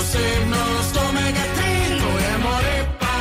posebnost omega 3, to je Morepa.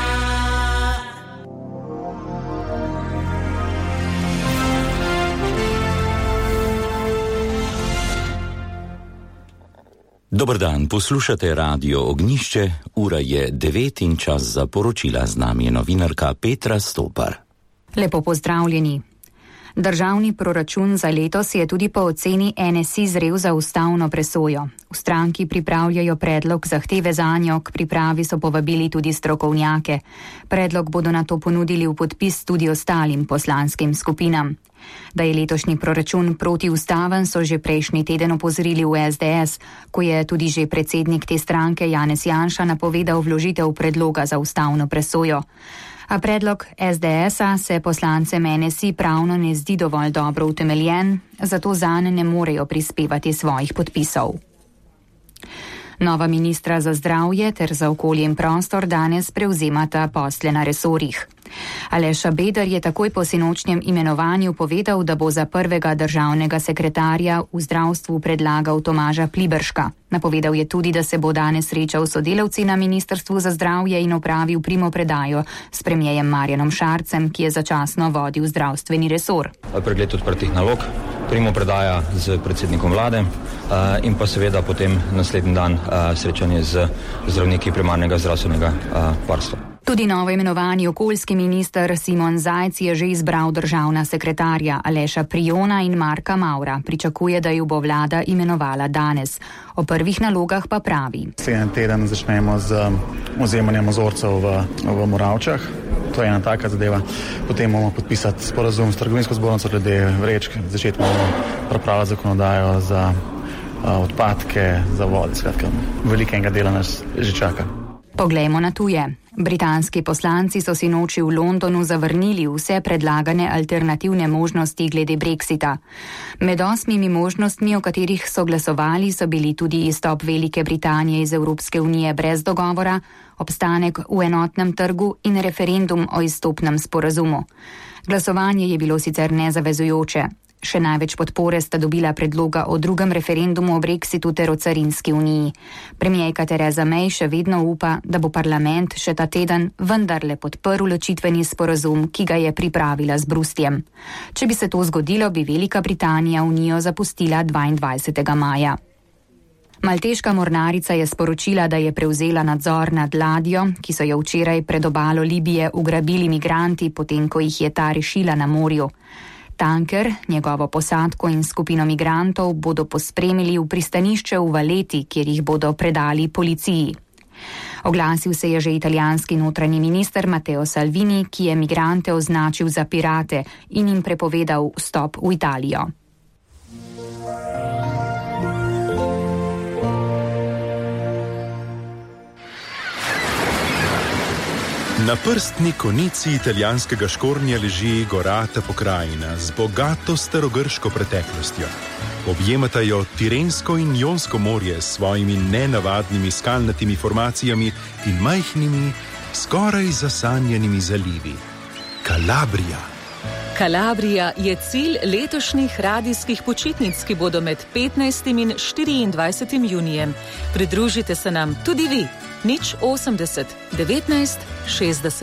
Dober dan, poslušate Radio Ognjišče, ura je 9 in čas za poročila. Z nami je novinarka Petra Stopar. Lepo pozdravljeni. Državni proračun za letos je tudi po oceni NSI zrel za ustavno presojo. V stranki pripravljajo predlog, zahteve zanjo, k pripravi so povabili tudi strokovnjake. Predlog bodo nato ponudili v podpis tudi ostalim poslanskim skupinam. Da je letošnji proračun protiustaven, so že prejšnji teden opozorili v SDS, ko je tudi že predsednik te stranke Janez Janša napovedal vložitev predloga za ustavno presojo. A predlog SDS-a se poslancem NSI pravno ne zdi dovolj dobro utemeljen, zato zanj ne morejo prispevati svojih podpisov. Nova ministra za zdravje ter za okolje in prostor danes prevzemata posle na resorjih. Aleš Šabeder je takoj po sinočnjem imenovanju povedal, da bo za prvega državnega sekretarja v zdravstvu predlagal Tomaža Pliberška. Napovedal je tudi, da se bo danes srečal s sodelavci na Ministrstvu za zdravje in opravil primopredajo s premierjem Marjanom Šarcem, ki je začasno vodil zdravstveni resor. Pregled odprtih nalog, primopredaja z predsednikom vlade in pa seveda potem naslednji dan srečanje z zdravniki primarnega zdravstvenega varstva. Tudi novo imenovani okoljski minister Simon Zajc je že izbral državna sekretarja Aleša Prijona in Marka Maura. Pričakuje, da ju bo vlada imenovala danes. O prvih nalogah pa pravi. Naslednji teden začnemo z vzemanjem ozorcev v Moravčah. To je ena taka zadeva. Potem bomo podpisati sporazum s trgovinsko zbornico glede vrečk. Začeti bomo pripravljati zakonodajo za odpadke, za vode. Skratka, velikega dela nas že čaka. Poglejmo na tuje. Britanski poslanci so sinoči v Londonu zavrnili vse predlagane alternativne možnosti glede Brexita. Med 8 možnostmi, o katerih so glasovali, so bili tudi izstop Velike Britanije iz Evropske unije brez dogovora, obstanek v enotnem trgu in referendum o izstopnem sporazumu. Glasovanje je bilo sicer nezavezujoče. Še največ podpore sta dobila predloga o drugem referendumu o Brexitu ter o carinski uniji. Premierka Theresa May še vedno upa, da bo parlament še ta teden vendarle podprl ločitveni sporazum, ki ga je pripravila z Brusljem. Če bi se to zgodilo, bi Velika Britanija unijo zapustila 22. maja. Malteška mornarica je sporočila, da je prevzela nadzor nad ladjo, ki so jo včeraj pred obalo Libije ugrabili migranti, potem ko jih je ta rešila na morju. Tanker, njegovo posadko in skupino migrantov bodo pospremili v pristanišče v Valeti, kjer jih bodo predali policiji. Oglasil se je že italijanski notranji minister Matteo Salvini, ki je migrante označil za pirate in jim prepovedal vstop v Italijo. Na prstni konici italijanskega Škornja leži gorata pokrajina z bogato starogrško preteklostjo. Objemata jo Tirensko in Jonsko morje s svojimi nenavadnimi skalnatimi formacijami in majhnimi, skoraj zasanjanimi zalivi. Kalabrija. Kalabrija je cilj letošnjih radijskih počitnic, ki bodo med 15. in 24. junijem. Pridružite se nam tudi vi. 080 19 60.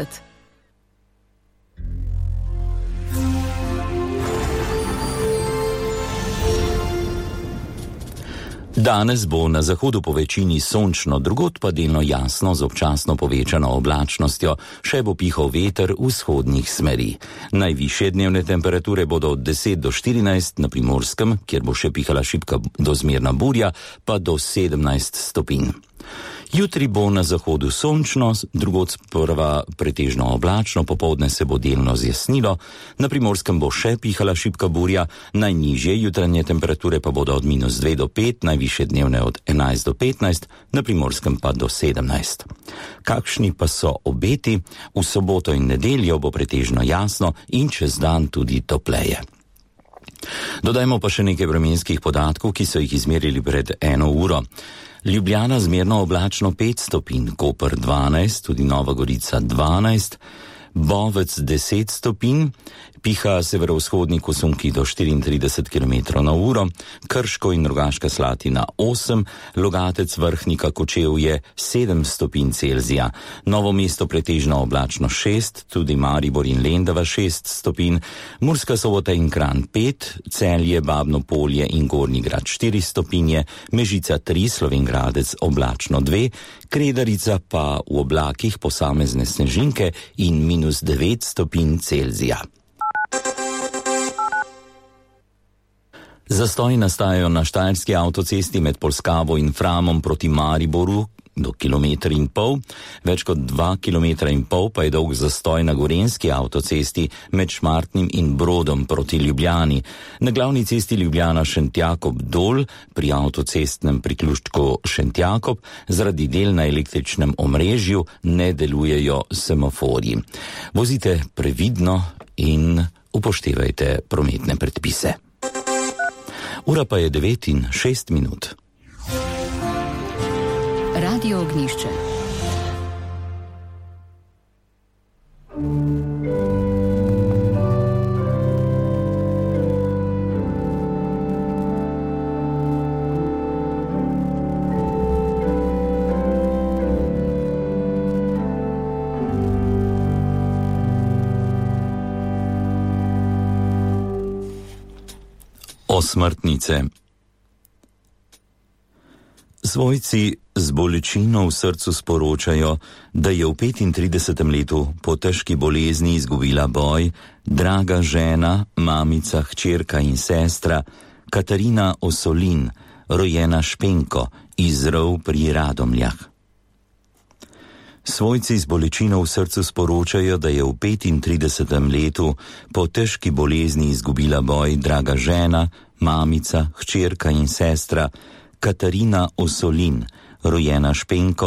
Danes bo na zahodu po večini sončno, drugod pa delno jasno z občasno povečano oblačnostjo, še bo pihal veter vzhodnih smeri. Najvišje dnevne temperature bodo od 10 do 14 na Primorskem, kjer bo še pihala šibka do zmerna burja, pa do 17 stopinj. Jutri bo na zahodu sončno, drugod sprva pretežno oblačno, popoldne se bo delno zjasnilo, na Primorskem bo še pihala šibka burja, najnižje jutranje temperature pa bodo od -2 do 5, najvišje dnevne od 11 do 15, na Primorskem pa do 17. Kakšni pa so obeti? V soboto in nedeljo bo pretežno jasno in čez dan tudi topleje. Dodajmo pa še nekaj vremenskih podatkov, ki so jih izmerili pred 1 uro. Ljubljana zmerno oblačno 5 stopinj, Koper 12, tudi Nova Gorica 12, Bovec 10 stopinj, Piha severovzhodni Kosunki do 34 km/h, Krško in Rogaška Slatina 8, Logatec, Vrhnika, Kočevje 7 stopinj Celzija, Novo mesto pretežno oblačno 6, tudi Maribor in Lendava 6 stopinj, Murska Sobota in Kranj 5, Celje, Babno Polje in Gornji Grad 4 stopinje, Mežica 3, Slovenj Gradec oblačno 2, Kredarica pa v oblakih posamezne snežinke in -9 stopinj Celzija. Zastoji nastajajo na štajerski avtocesti med Polskavo in Framom proti Mariboru do 1,5 km, več kot 2,5 km pa je dolg zastoj na gorenjski avtocesti med Šmartnim in Brodom proti Ljubljani. Na glavni cesti Ljubljana-Šentjakob-Dol pri avtocestnem priključku Šentjakob zaradi del na električnem omrežju ne delujejo semaforji. Vozite previdno in upoštevajte prometne predpise. Ura pa je 9:06. Radio Ognjišče. Osmrtnice. Svojci z bolečino v srcu sporočajo, da je v 35. letu po težki bolezni izgubila boj draga žena, mamica, hčerka in sestra Katarina Osolin, rojena Špenko iz Rov pri Radomljah. Svojci z bolečino v srcu sporočajo, da je v 35. letu po težki bolezni izgubila boj draga žena, mamica, hčerka in sestra Katarina Osolin, rojena Špenko